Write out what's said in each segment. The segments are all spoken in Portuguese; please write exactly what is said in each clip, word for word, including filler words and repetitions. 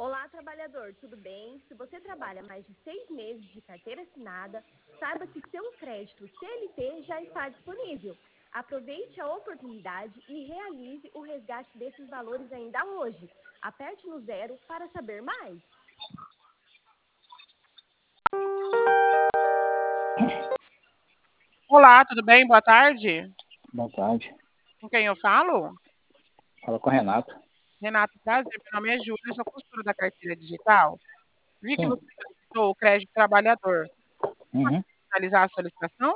Olá, trabalhador, tudo bem? Se você trabalha mais de seis meses de carteira assinada, saiba que seu crédito C L T já está disponível. Aproveite a oportunidade e realize o resgate desses valores ainda hoje. Aperte no zero para saber mais. Olá, tudo bem? Boa tarde. Boa tarde. Com quem eu falo? Fala com o Renato. Renato, prazer. Meu nome é Júlia, eu sou consultora da carteira digital. Vi que Sim. você solicitou o crédito trabalhador. Uhum. Finalizar a solicitação?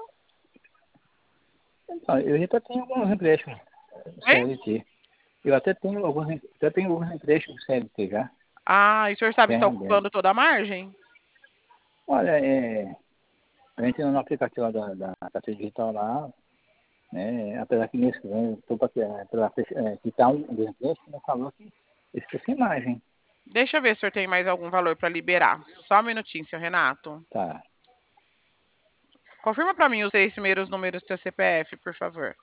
Ah, eu até tenho alguns empréstimos C Hein? L T. Eu até tenho alguns, até tenho alguns empréstimos C L T já. Ah, e o senhor sabe se está Tem aberto. ocupando toda a margem? Olha, é, a gente no aplicativo da, da carteira digital lá, né, apesar que nesse ano eu estou para quitar um dos empréstimos, me falou que esse fica sem margem. Deixa eu ver se o senhor tem mais algum valor para liberar. Só um minutinho, senhor Renato. Tá. Confirma para mim os três primeiros números do seu C P F, por favor.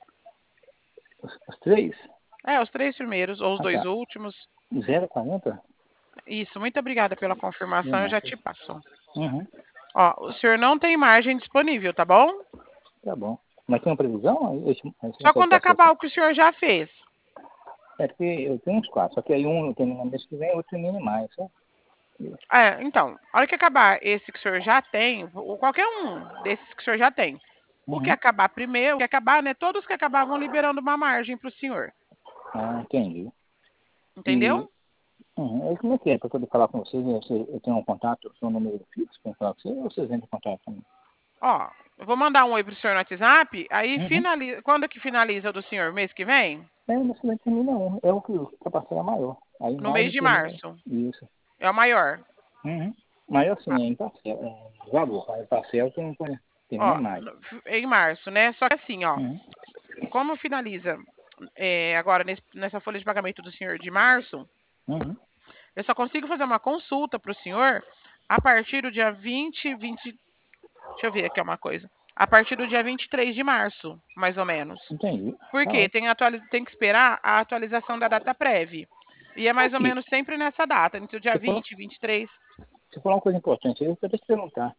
Os, os três? É, os três primeiros, ou os Ah, dois tá. últimos. zero quarenta? Isso, muito obrigada pela confirmação, eu já te passo. Uhum. Ó, o senhor não tem margem disponível, tá bom? Tá bom. Mas tem uma previsão? Esse, esse Só quando acabar o que o senhor já fez. É porque eu tenho uns quatro, só que aí um eu termino no mês que vem, outro termina em maio, sabe? É, então, a hora que acabar esse que o senhor já tem, ou qualquer um desses que o senhor já tem, o que Uhum. acabar primeiro, o que acabar, né? Todos que acabavam liberando uma margem para o senhor. Ah, entendi. Entendeu? E uhum, e como é que é para poder falar com vocês? Eu, eu tenho um contato, seu número fixo para falar com vocês, ou vocês entram em contato também? Ó, eu vou mandar um oi pro senhor no WhatsApp, aí Uhum. finaliza. Quando que finaliza o do senhor? Mês que vem? É, não se termina um, é o que a parcela é maior. Aí No mais mês do de que no- março. isso. É o maior. Uhum. Maior sim, é em parcela, é em valor. Aí parcela tem, termina Ó, em maio. em março, né? Só que assim, ó, Uhum. como finaliza é, agora nesse, nessa folha de pagamento do senhor de março, Uhum. eu só consigo fazer uma consulta para o senhor a partir do dia vinte, vinte. Deixa eu ver aqui uma coisa. A partir do dia vinte e três de março, mais ou menos. Entendi. Por Tá quê? ótimo. Tem, atualiz... tem que esperar a atualização da data prévia. E é mais ou Aqui, menos sempre nessa data, entre o dia você falou, vinte, vinte e três. você falou uma coisa importante, eu quero te perguntar.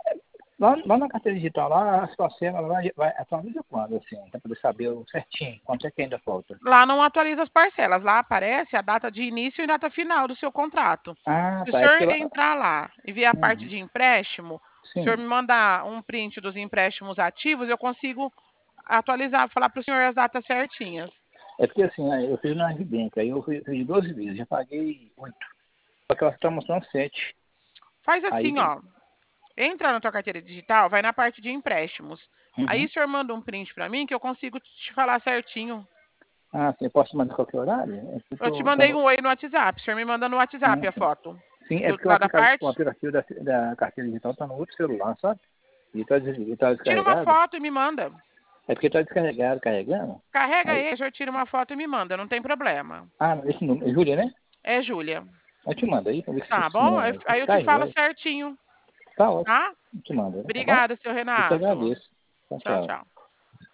Lá, lá na carteira digital, lá a situação ela vai, vai atualiza quando, assim, para poder saber o certinho, quanto é que ainda falta. Lá não atualiza as parcelas, lá aparece a data de início e data final do seu contrato. Ah, Se o tá, é senhor porque lá... entrar lá e ver a parte Uhum. de empréstimo, o senhor Sim, me mandar um print dos empréstimos ativos, eu consigo atualizar, falar para o senhor as datas certinhas. é porque assim, né, eu fiz na Ribank, aí eu fiz fiz doze vezes, já paguei oito. Só que ela está mostrando sete. Faz Aí, assim, ó. Entra na tua carteira digital, vai na parte de empréstimos. Aí uhum. o senhor manda um print para mim que eu consigo te falar certinho. Ah, você pode mandar qualquer horário? É porque Eu te eu tô, mandei tô... um oi no WhatsApp. O senhor me manda no WhatsApp Ah, a sim. foto. Sim, é Do, porque o lá da aplicativo, o parte. aplicativo da, da carteira digital está no outro celular, sabe? E está tá Tira uma descarregado. foto e me manda. É porque está descarregado, carregando. Carrega Aí, aí, o senhor tira uma foto e me manda, não tem problema. ah, esse número, é Júlia, né? É Júlia. Eu te mando aí, pra ver se Tá esse bom? número aí. Aí eu te Tá, falo joia. certinho, Tá ótimo. tá? Eu te mando, tá bom? Obrigada, seu Eu te Renato. agradeço. Tchau, Tchau, tchau. tchau.